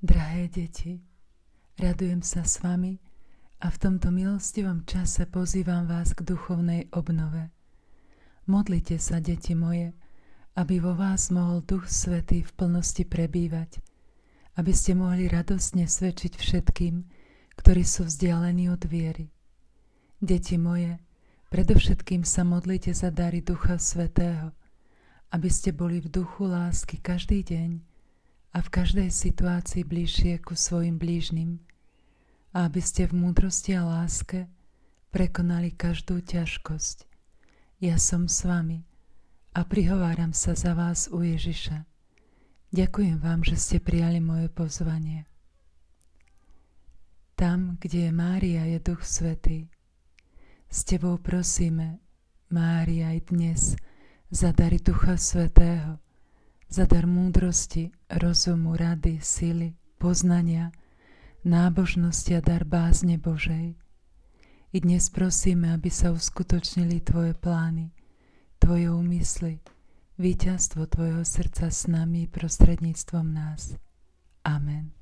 Drahé deti, radujem sa s vami a v tomto milostivom čase pozývam vás k duchovnej obnove. Modlite sa, deti moje, aby vo vás mohol Duch Svätý v plnosti prebývať, aby ste mohli radostne svedčiť všetkým, ktorí sú vzdialení od viery. Deti moje, predovšetkým sa modlite za dary Ducha Svätého, aby ste boli v duchu lásky každý deň a v každej situácii bližšie ku svojim blížnym a aby ste v múdrosti a láske prekonali každú ťažkosť. Ja som s vami a prihováram sa za vás u Ježiša. Ďakujem vám, že ste prijali moje pozvanie. Tam, kde je Mária, je Duch Svätý. S tebou prosíme, Mária, aj dnes za dary Ducha Svätého, za dar múdrosti, rozumu, rady, sily, poznania, nábožnosti a dar bázne Božej. I dnes prosíme, aby sa uskutočnili tvoje plány, tvoje úmysly, víťazstvo tvojho srdca s nami prostredníctvom nás. Amen.